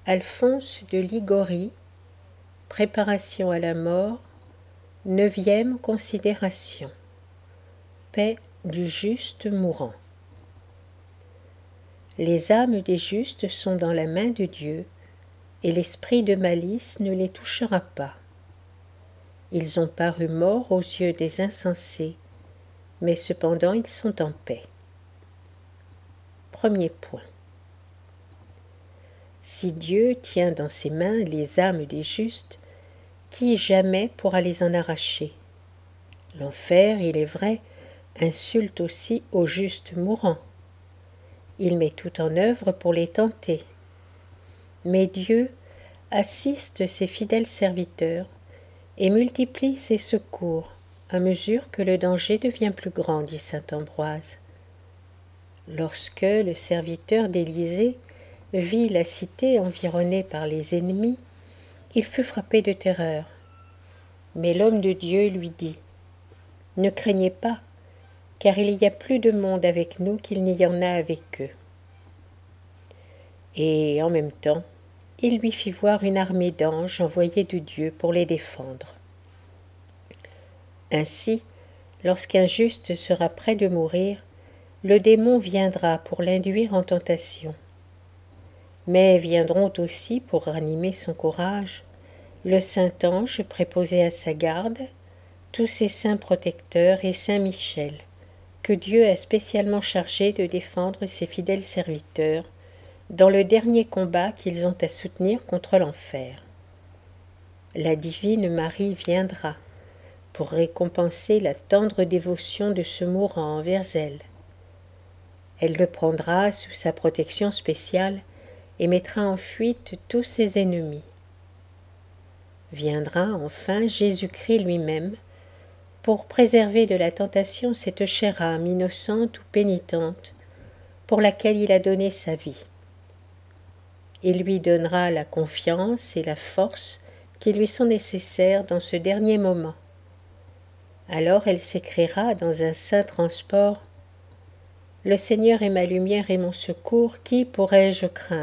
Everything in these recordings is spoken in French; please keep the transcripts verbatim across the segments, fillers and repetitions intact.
Alphonse de Liguori, Préparation à la mort, neuvième considération. Paix du juste mourant. Les âmes des justes sont dans la main de Dieu, et l'esprit de malice ne les touchera pas. Ils ont paru morts aux yeux des insensés, mais cependant ils sont en paix. Premier point. Si Dieu tient dans ses mains les âmes des justes, qui jamais pourra les en arracher? L'enfer, il est vrai, insulte aussi aux justes mourants. Il met tout en œuvre pour les tenter. Mais Dieu assiste ses fidèles serviteurs et multiplie ses secours à mesure que le danger devient plus grand, dit saint Ambroise. Lorsque le serviteur d'Élisée vit la cité environnée par les ennemis, il fut frappé de terreur. Mais l'homme de Dieu lui dit : « Ne craignez pas, car il y a plus de monde avec nous qu'il n'y en a avec eux. » Et en même temps, il lui fit voir une armée d'anges envoyés de Dieu pour les défendre. Ainsi, lorsqu'un juste sera près de mourir, le démon viendra pour l'induire en tentation. Mais viendront aussi, pour ranimer son courage, le saint ange préposé à sa garde, tous ses saints protecteurs et saint Michel, que Dieu a spécialement chargé de défendre ses fidèles serviteurs dans le dernier combat qu'ils ont à soutenir contre l'enfer. La divine Marie viendra pour récompenser la tendre dévotion de ce mourant envers elle. Elle le prendra sous sa protection spéciale et mettra en fuite tous ses ennemis. Viendra enfin Jésus-Christ lui-même pour préserver de la tentation cette chère âme innocente ou pénitente pour laquelle il a donné sa vie. Il lui donnera la confiance et la force qui lui sont nécessaires dans ce dernier moment. Alors elle s'écriera dans un saint transport : « Le Seigneur est ma lumière et mon secours, qui pourrais-je craindre ?»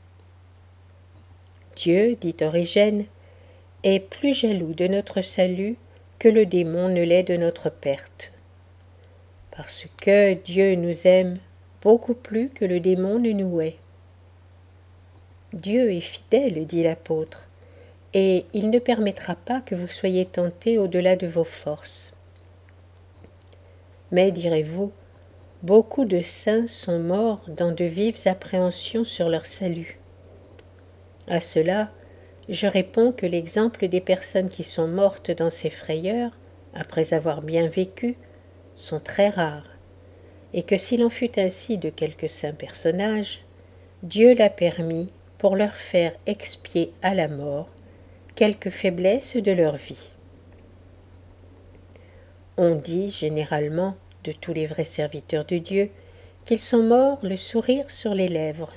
Dieu, dit Origène, est plus jaloux de notre salut que le démon ne l'est de notre perte. Parce que Dieu nous aime beaucoup plus que le démon ne nous hait. Dieu est fidèle, dit l'apôtre, et il ne permettra pas que vous soyez tentés au-delà de vos forces. Mais, direz-vous, beaucoup de saints sont morts dans de vives appréhensions sur leur salut. À cela, je réponds que l'exemple des personnes qui sont mortes dans ces frayeurs, après avoir bien vécu, sont très rares, et que s'il en fut ainsi de quelques saints personnages, Dieu l'a permis pour leur faire expier à la mort quelques faiblesses de leur vie. On dit généralement de tous les vrais serviteurs de Dieu qu'ils sont morts le sourire sur les lèvres.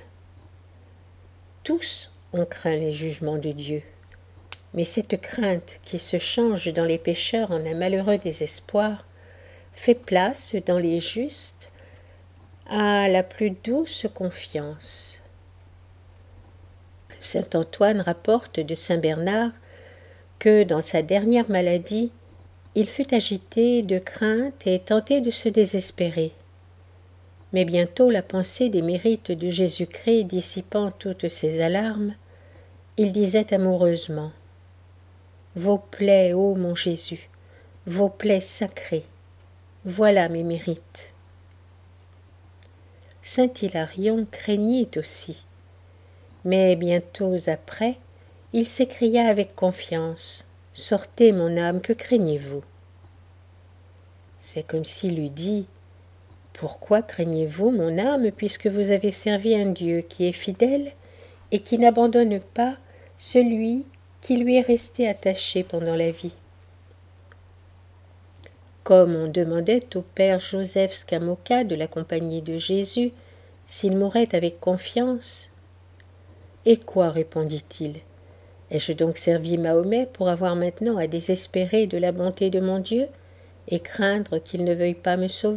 Tous ont craint les jugements de Dieu, mais cette crainte qui se change dans les pécheurs en un malheureux désespoir fait place dans les justes à la plus douce confiance. Saint Antoine rapporte de saint Bernard que dans sa dernière maladie, il fut agité de crainte et tenté de se désespérer. Mais bientôt la pensée des mérites de Jésus-Christ dissipant toutes ses alarmes, il disait amoureusement : « Vos plaies, ô mon Jésus, vos plaies sacrées, voilà mes mérites. » Saint Hilarion craignit aussi, mais bientôt après, il s'écria avec confiance : « Sortez, mon âme, que craignez-vous » C'est comme s'il eût dit : « Pourquoi craignez-vous, mon âme, puisque vous avez servi un Dieu qui est fidèle et qui n'abandonne pas celui qui lui est resté attaché pendant la vie ?» Comme on demandait au père Joseph Scamocca de la Compagnie de Jésus s'il mourait avec confiance. « Et quoi ? répondit-il. Ai-je donc servi Mahomet pour avoir maintenant à désespérer de la bonté de mon Dieu et craindre qu'il ne veuille pas me sauver ?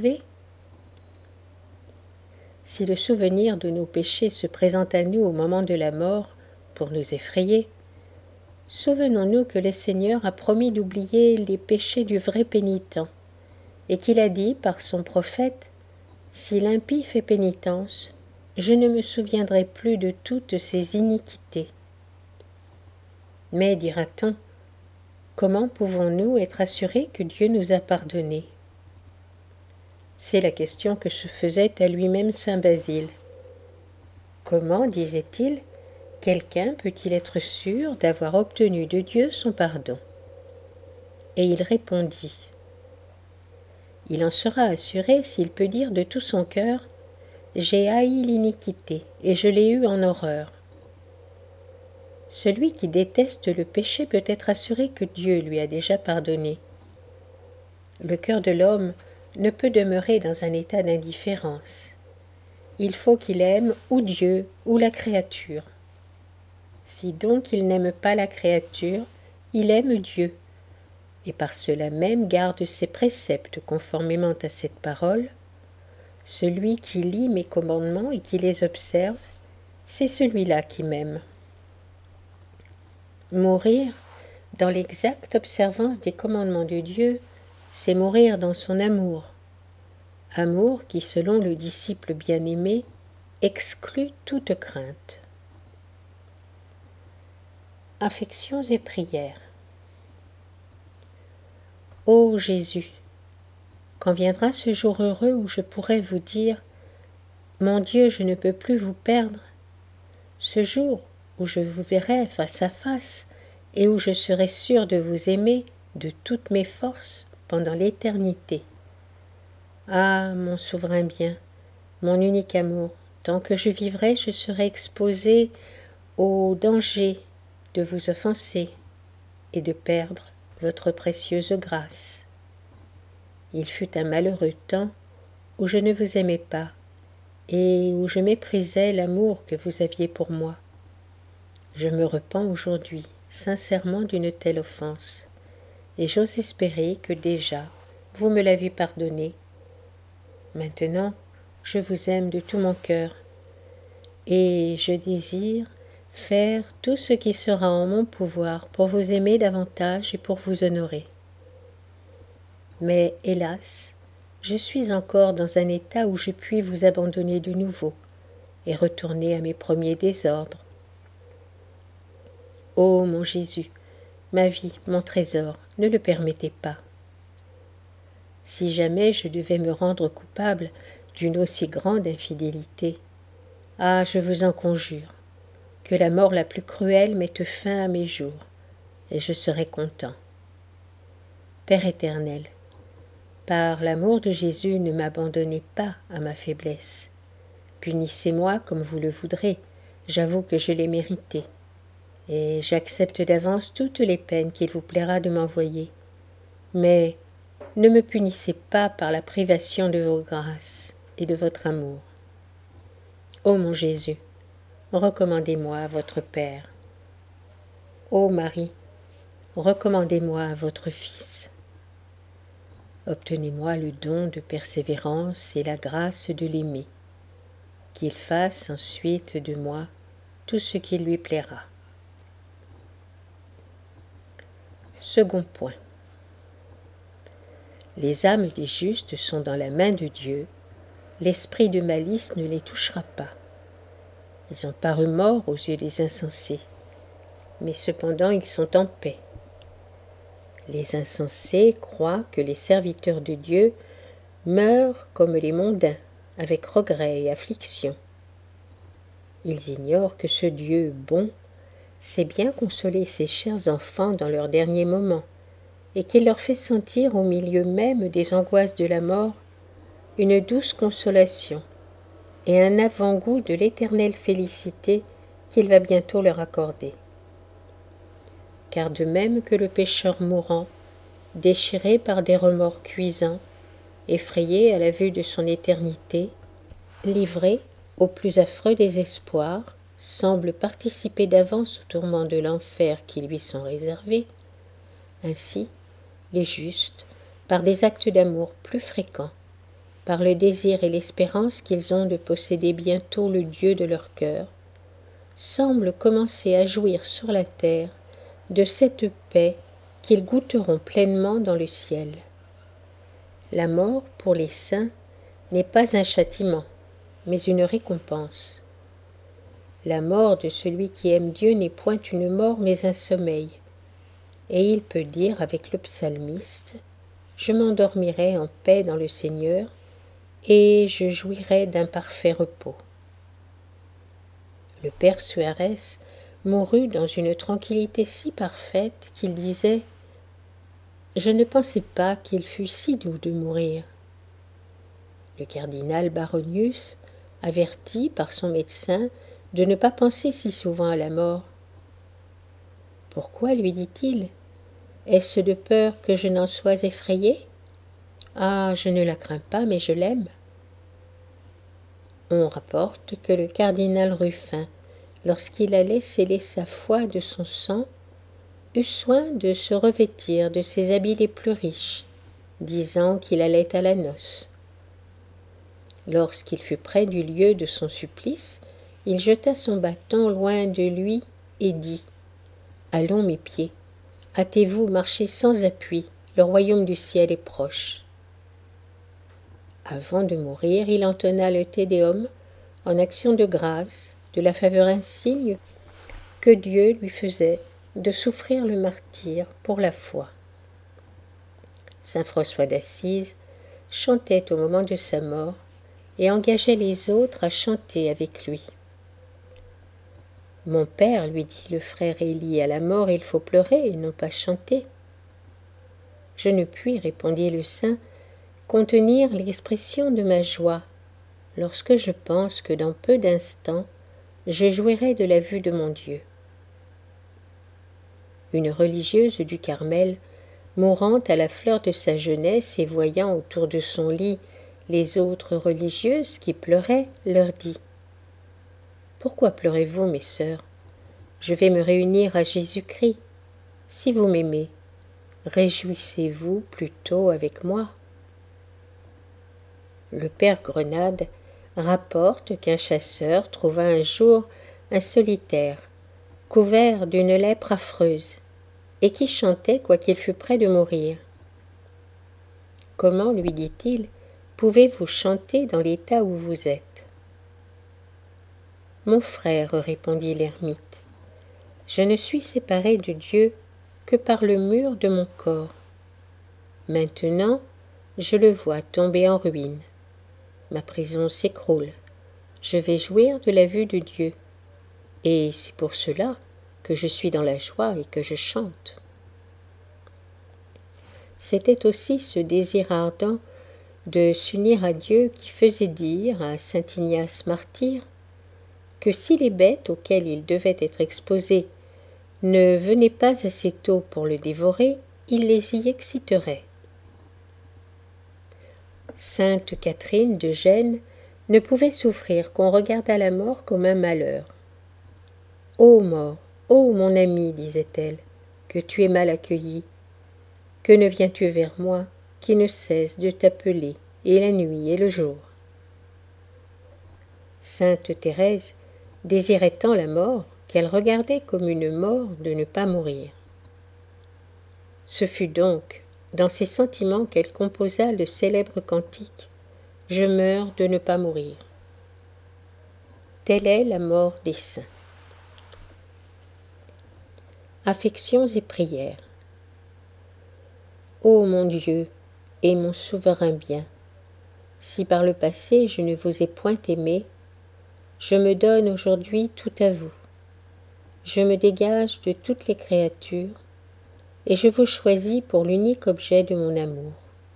Si le souvenir de nos péchés se présente à nous au moment de la mort, pour nous effrayer, souvenons-nous que le Seigneur a promis d'oublier les péchés du vrai pénitent, et qu'il a dit par son prophète « Si l'impie fait pénitence, je ne me souviendrai plus de toutes ses iniquités. » Mais, dira-t-on, comment pouvons-nous être assurés que Dieu nous a pardonné? C'est la question que se faisait à lui-même saint Basile. Comment, disait-il, quelqu'un peut-il être sûr d'avoir obtenu de Dieu son pardon? Et il répondit, il en sera assuré s'il peut dire de tout son cœur, j'ai haï l'iniquité et je l'ai eue en horreur. Celui qui déteste le péché peut être assuré que Dieu lui a déjà pardonné. Le cœur de l'homme ne peut demeurer dans un état d'indifférence. Il faut qu'il aime ou Dieu ou la créature. Si donc il n'aime pas la créature, il aime Dieu, et par cela même garde ses préceptes conformément à cette parole. Celui qui lit mes commandements et qui les observe, c'est celui-là qui m'aime. Mourir dans l'exacte observance des commandements de Dieu, c'est mourir dans son amour. Amour qui, selon le disciple bien-aimé, exclut toute crainte. Affections et prières. Ô Jésus, quand viendra ce jour heureux où je pourrai vous dire « Mon Dieu, je ne peux plus vous perdre », ce jour où je vous verrai face à face et où je serai sûr de vous aimer de toutes mes forces pendant l'éternité. Ah, mon souverain bien, mon unique amour, tant que je vivrai, je serai exposé au danger de vous offenser et de perdre votre précieuse grâce. Il fut un malheureux temps où je ne vous aimais pas et où je méprisais l'amour que vous aviez pour moi. Je me repens aujourd'hui sincèrement d'une telle offense, et j'ose espérer que déjà vous me l'avez pardonné. Maintenant, je vous aime de tout mon cœur, et je désire faire tout ce qui sera en mon pouvoir pour vous aimer davantage et pour vous honorer. Mais hélas, je suis encore dans un état où je puis vous abandonner de nouveau et retourner à mes premiers désordres. Ô mon Jésus, ma vie, mon trésor, ne le permettez pas. Si jamais je devais me rendre coupable d'une aussi grande infidélité, ah, je vous en conjure, que la mort la plus cruelle mette fin à mes jours, et je serai content. Père éternel, par l'amour de Jésus, ne m'abandonnez pas à ma faiblesse. Punissez-moi comme vous le voudrez, j'avoue que je l'ai mérité, et j'accepte d'avance toutes les peines qu'il vous plaira de m'envoyer. Mais ne me punissez pas par la privation de vos grâces et de votre amour. Ô mon Jésus, recommandez-moi à votre Père. Ô Marie, recommandez-moi à votre Fils. Obtenez-moi le don de persévérance et la grâce de l'aimer, qu'il fasse ensuite de moi tout ce qui lui plaira. Second point. Les âmes des justes sont dans la main de Dieu, l'esprit de malice ne les touchera pas. Ils ont paru morts aux yeux des insensés, mais cependant ils sont en paix. Les insensés croient que les serviteurs de Dieu meurent comme les mondains, avec regret et affliction. Ils ignorent que ce Dieu bon sait bien consoler ses chers enfants dans leurs derniers moments, et qu'il leur fait sentir au milieu même des angoisses de la mort une douce consolation et un avant-goût de l'éternelle félicité qu'il va bientôt leur accorder. Car de même que le pécheur mourant, déchiré par des remords cuisants, effrayé à la vue de son éternité, livré au plus affreux désespoir, semble participer d'avance aux tourments de l'enfer qui lui sont réservés, ainsi, les justes, par des actes d'amour plus fréquents, par le désir et l'espérance qu'ils ont de posséder bientôt le Dieu de leur cœur, semblent commencer à jouir sur la terre de cette paix qu'ils goûteront pleinement dans le ciel. La mort, pour les saints, n'est pas un châtiment, mais une récompense. La mort de celui qui aime Dieu n'est point une mort, mais un sommeil. Et il peut dire avec le psalmiste, « Je m'endormirai en paix dans le Seigneur, et je jouirai d'un parfait repos. » Le père Suarez mourut dans une tranquillité si parfaite qu'il disait « Je ne pensais pas qu'il fût si doux de mourir. » Le cardinal Baronius, averti par son médecin de ne pas penser si souvent à la mort. « Pourquoi, lui dit-il, est-ce de peur que je n'en sois effrayé ? Ah, je ne la crains pas, mais je l'aime. » On rapporte que le cardinal Ruffin, lorsqu'il allait sceller sa foi de son sang, eut soin de se revêtir de ses habits les plus riches, disant qu'il allait à la noce. Lorsqu'il fut près du lieu de son supplice, il jeta son bâton loin de lui et dit « Allons, mes pieds, hâtez-vous, marchez sans appui, le royaume du ciel est proche. » Avant de mourir, il entonna le Te Deum en action de grâce de la faveur insigne que Dieu lui faisait de souffrir le martyre pour la foi. Saint François d'Assise chantait au moment de sa mort et engageait les autres à chanter avec lui. « Mon père, lui dit le frère Élie, à la mort il faut pleurer et non pas chanter. »« Je ne puis, répondit le saint, contenir l'expression de ma joie lorsque je pense que dans peu d'instants je jouirai de la vue de mon Dieu. » Une religieuse du Carmel, mourant à la fleur de sa jeunesse et voyant autour de son lit les autres religieuses qui pleuraient, leur dit « Pourquoi pleurez-vous, mes sœurs ? Je vais me réunir à Jésus-Christ. Si vous m'aimez, réjouissez-vous plutôt avec moi. » Le père Grenade rapporte qu'un chasseur trouva un jour un solitaire, couvert d'une lèpre affreuse, et qui chantait quoiqu'il fût près de mourir. « Comment, lui dit-il, pouvez-vous chanter dans l'état où vous êtes ?»« Mon frère, répondit l'ermite, je ne suis séparé de Dieu que par le mur de mon corps. Maintenant, je le vois tomber en ruine. Ma prison s'écroule. Je vais jouir de la vue de Dieu. Et c'est pour cela que je suis dans la joie et que je chante. » C'était aussi ce désir ardent de s'unir à Dieu qui faisait dire à saint Ignace martyr que si les bêtes auxquelles il devait être exposé ne venaient pas assez tôt pour le dévorer, il les y exciterait. Sainte Catherine de Gênes ne pouvait souffrir qu'on regardât la mort comme un malheur. « Ô mort, ô mon ami, disait-elle, que tu es mal accueilli. Que ne viens-tu vers moi, qui ne cesse de t'appeler, et la nuit et le jour ?» Sainte Thérèse désirait tant la mort qu'elle regardait comme une mort de ne pas mourir. Ce fut donc dans ces sentiments qu'elle composa le célèbre cantique « Je meurs de ne pas mourir ». Telle est la mort des saints. Affections et prières. Ô mon Dieu et mon souverain bien, si par le passé je ne vous ai point aimé, je me donne aujourd'hui tout à vous. Je me dégage de toutes les créatures et je vous choisis pour l'unique objet de mon amour.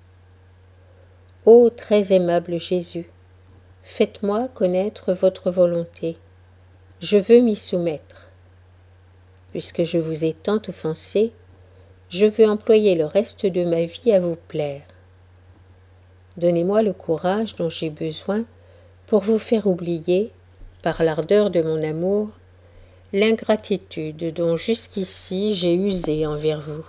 Ô très aimable Jésus, faites-moi connaître votre volonté. Je veux m'y soumettre. Puisque je vous ai tant offensé, je veux employer le reste de ma vie à vous plaire. Donnez-moi le courage dont j'ai besoin pour vous faire oublier, par l'ardeur de mon amour, l'ingratitude dont jusqu'ici j'ai usé envers vous.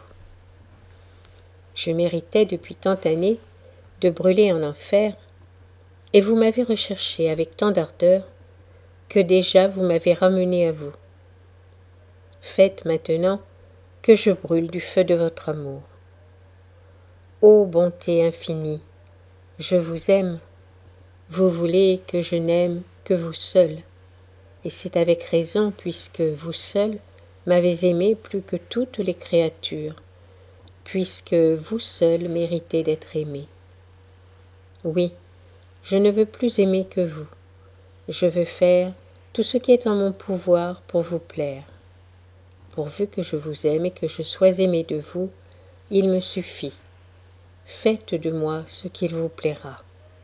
Je méritais depuis tant d'années de brûler en enfer, et vous m'avez recherché avec tant d'ardeur que déjà vous m'avez ramené à vous. Faites maintenant que je brûle du feu de votre amour. Ô bonté infinie, je vous aime, vous voulez que je n'aime que vous seul, et c'est avec raison puisque vous seul m'avez aimé plus que toutes les créatures, puisque vous seul méritez d'être aimé. Oui, je ne veux plus aimer que vous, je veux faire tout ce qui est en mon pouvoir pour vous plaire. Pourvu que je vous aime et que je sois aimé de vous, il me suffit. Faites de moi ce qu'il vous plaira.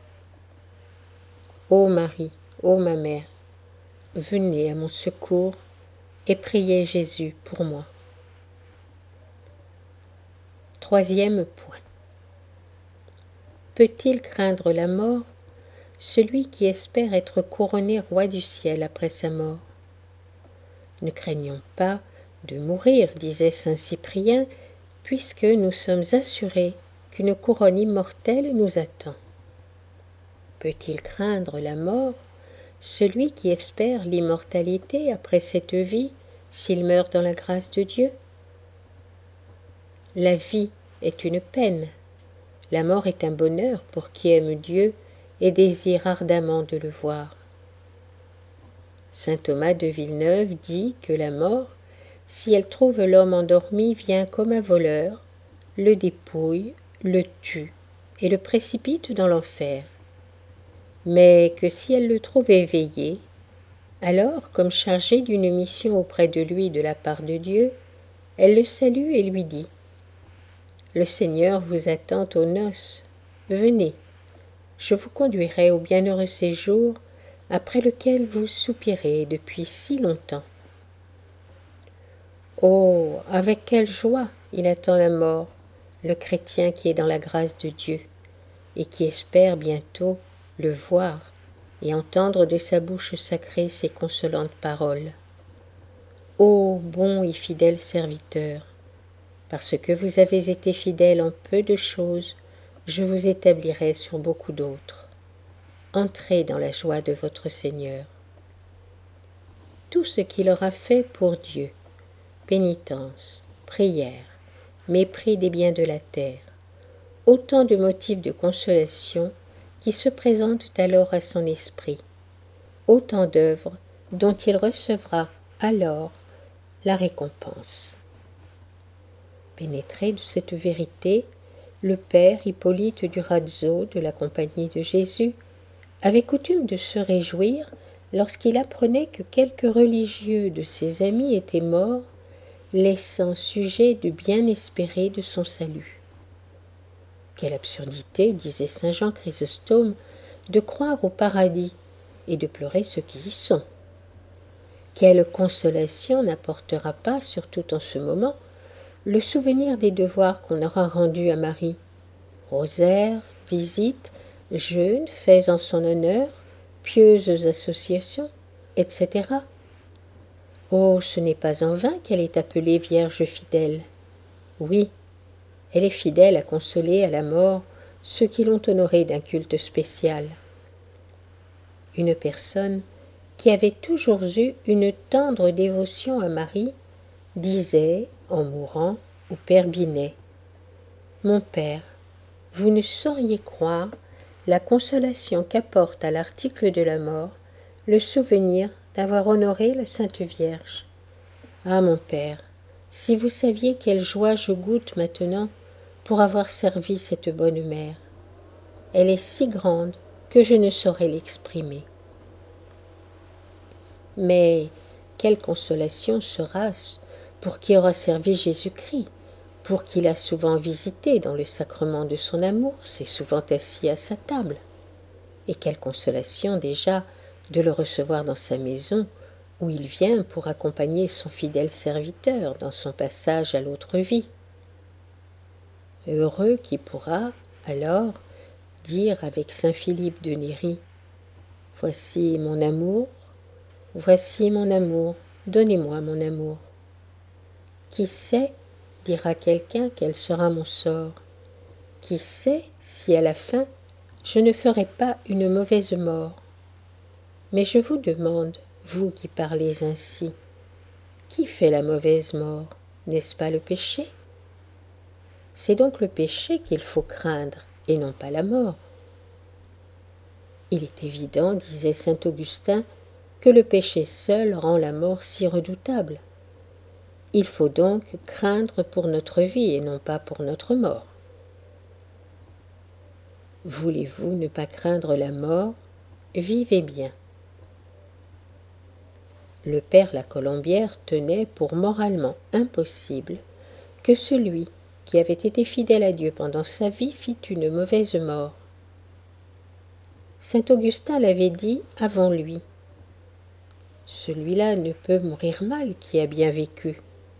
Ô Marie, ô ma mère, venez à mon secours et priez Jésus pour moi. Troisième point. Peut-il craindre la mort, celui qui espère être couronné roi du ciel après sa mort? Ne craignons pas de mourir, disait saint Cyprien, puisque nous sommes assurés qu'une couronne immortelle nous attend. Peut-il craindre la mort, celui qui espère l'immortalité après cette vie, s'il meurt dans la grâce de Dieu? La vie est une peine, la mort est un bonheur pour qui aime Dieu et désire ardemment de le voir. Saint Thomas de Villeneuve dit que la mort, si elle trouve l'homme endormi, vient comme un voleur, le dépouille, le tue et le précipite dans l'enfer. Mais que si elle le trouve éveillé, alors, comme chargée d'une mission auprès de lui de la part de Dieu, elle le salue et lui dit « Le Seigneur vous attend aux noces, venez, je vous conduirai au bienheureux séjour après lequel vous soupirez depuis si longtemps. » Oh, avec quelle joie il attend la mort, le chrétien qui est dans la grâce de Dieu et qui espère bientôt le voir et entendre de sa bouche sacrée ses consolantes paroles. Ô bon et fidèle serviteur, parce que vous avez été fidèle en peu de choses, je vous établirai sur beaucoup d'autres. Entrez dans la joie de votre Seigneur. Tout ce qu'il aura fait pour Dieu, pénitence, prière, mépris des biens de la terre, autant de motifs de consolation qui se présentent alors à son esprit, autant d'œuvres dont il recevra alors la récompense. Pénétré de cette vérité, le père Hippolyte Durazzo de la Compagnie de Jésus avait coutume de se réjouir lorsqu'il apprenait que quelques religieux de ses amis étaient morts, laissant sujet de bien espérer de son salut. Quelle absurdité, disait saint Jean Chrysostome, de croire au paradis et de pleurer ceux qui y sont. Quelle consolation n'apportera pas, surtout en ce moment, le souvenir des devoirs qu'on aura rendus à Marie, rosaire, visites, jeûnes faits en son honneur, pieuses associations, et cetera. Oh, ce n'est pas en vain qu'elle est appelée Vierge fidèle. Oui, elle est fidèle à consoler à la mort ceux qui l'ont honorée d'un culte spécial. Une personne qui avait toujours eu une tendre dévotion à Marie disait, en mourant, au père Binet, « Mon père, vous ne sauriez croire la consolation qu'apporte à l'article de la mort le souvenir d'avoir honoré la Sainte Vierge. Ah, mon père, si vous saviez quelle joie je goûte maintenant pour avoir servi cette bonne mère. Elle est si grande que je ne saurais l'exprimer. » Mais quelle consolation sera-ce pour qui aura servi Jésus-Christ, pour qui l'a souvent visité dans le sacrement de son amour, s'est souvent assis à sa table. Et quelle consolation déjà de le recevoir dans sa maison, où il vient pour accompagner son fidèle serviteur dans son passage à l'autre vie. Heureux qui pourra, alors, dire avec saint Philippe de Néri, « Voici mon amour, voici mon amour, donnez-moi mon amour. » Qui sait, dira quelqu'un, quel sera mon sort? Qui sait si à la fin je ne ferai pas une mauvaise mort? Mais je vous demande, vous qui parlez ainsi, qui fait la mauvaise mort, n'est-ce pas le péché? C'est donc le péché qu'il faut craindre, et non pas la mort. Il est évident, disait saint Augustin, que le péché seul rend la mort si redoutable. Il faut donc craindre pour notre vie et non pas pour notre mort. Voulez-vous ne pas craindre la mort? Vivez bien. Le père La Colombière tenait pour moralement impossible que celui qui avait été fidèle à Dieu pendant sa vie fit une mauvaise mort. Saint Augustin l'avait dit avant lui. Celui-là ne peut mourir mal qui a bien vécu.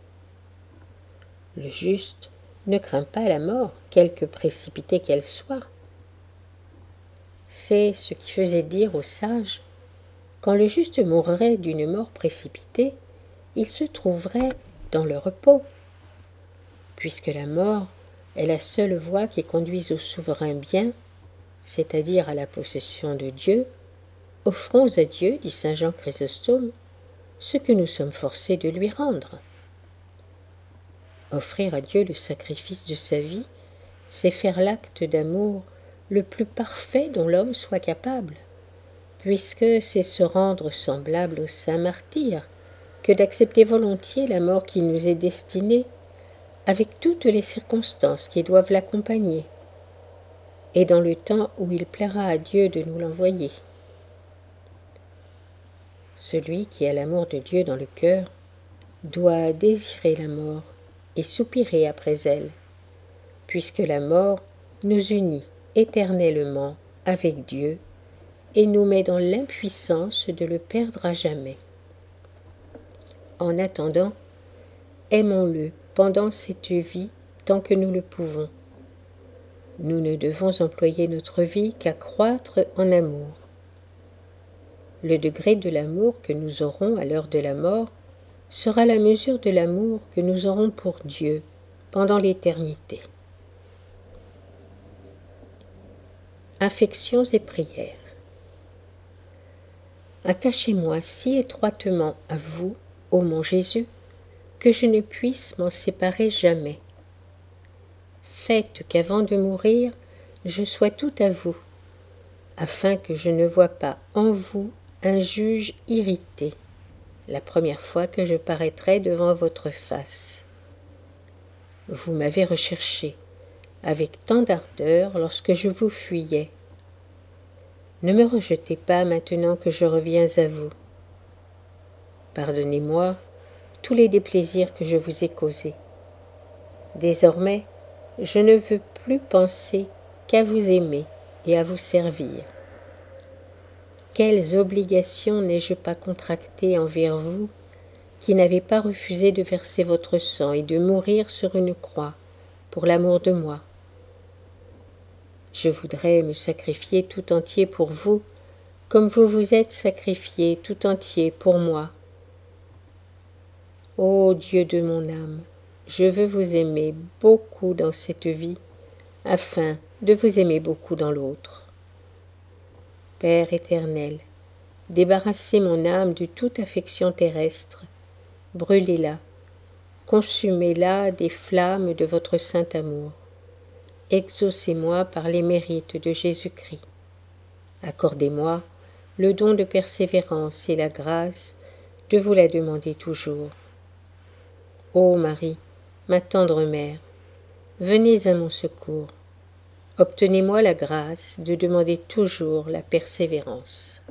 Le juste ne craint pas la mort, quelque précipitée qu'elle soit. C'est ce qui faisait dire aux sages, quand le juste mourrait d'une mort précipitée, il se trouverait dans le repos, puisque la mort est la seule voie qui conduise au souverain bien, c'est-à-dire à la possession de Dieu. Offrons à Dieu, dit saint Jean Chrysostome, ce que nous sommes forcés de lui rendre. Offrir à Dieu le sacrifice de sa vie, c'est faire l'acte d'amour le plus parfait dont l'homme soit capable, puisque c'est se rendre semblable au saint martyr que d'accepter volontiers la mort qui nous est destinée, avec toutes les circonstances qui doivent l'accompagner, et dans le temps où il plaira à Dieu de nous l'envoyer. Celui qui a l'amour de Dieu dans le cœur doit désirer la mort et soupirer après elle, puisque la mort nous unit éternellement avec Dieu et nous met dans l'impuissance de le perdre à jamais. En attendant, aimons-le pendant cette vie tant que nous le pouvons. Nous ne devons employer notre vie qu'à croître en amour. Le degré de l'amour que nous aurons à l'heure de la mort sera la mesure de l'amour que nous aurons pour Dieu pendant l'éternité. Affections et prières. Attachez-moi si étroitement à vous, ô mon Jésus, que je ne puisse m'en séparer jamais. Faites qu'avant de mourir, je sois tout à vous, afin que je ne voie pas en vous un juge irrité, la première fois que je paraîtrai devant votre face. Vous m'avez recherché avec tant d'ardeur lorsque je vous fuyais. Ne me rejetez pas maintenant que je reviens à vous. Pardonnez-moi tous les déplaisirs que je vous ai causés. Désormais, je ne veux plus penser qu'à vous aimer et à vous servir. Quelles obligations n'ai-je pas contractées envers vous, qui n'avez pas refusé de verser votre sang et de mourir sur une croix pour l'amour de moi. Je voudrais me sacrifier tout entier pour vous, comme vous vous êtes sacrifié tout entier pour moi. Ô Dieu de mon âme, je veux vous aimer beaucoup dans cette vie, afin de vous aimer beaucoup dans l'autre. Père éternel, débarrassez mon âme de toute affection terrestre, brûlez-la, consumez-la des flammes de votre saint amour. Exaucez-moi par les mérites de Jésus-Christ. Accordez-moi le don de persévérance et la grâce de vous la demander toujours. Ô Marie, ma tendre mère, venez à mon secours. Obtenez-moi la grâce de demander toujours la persévérance.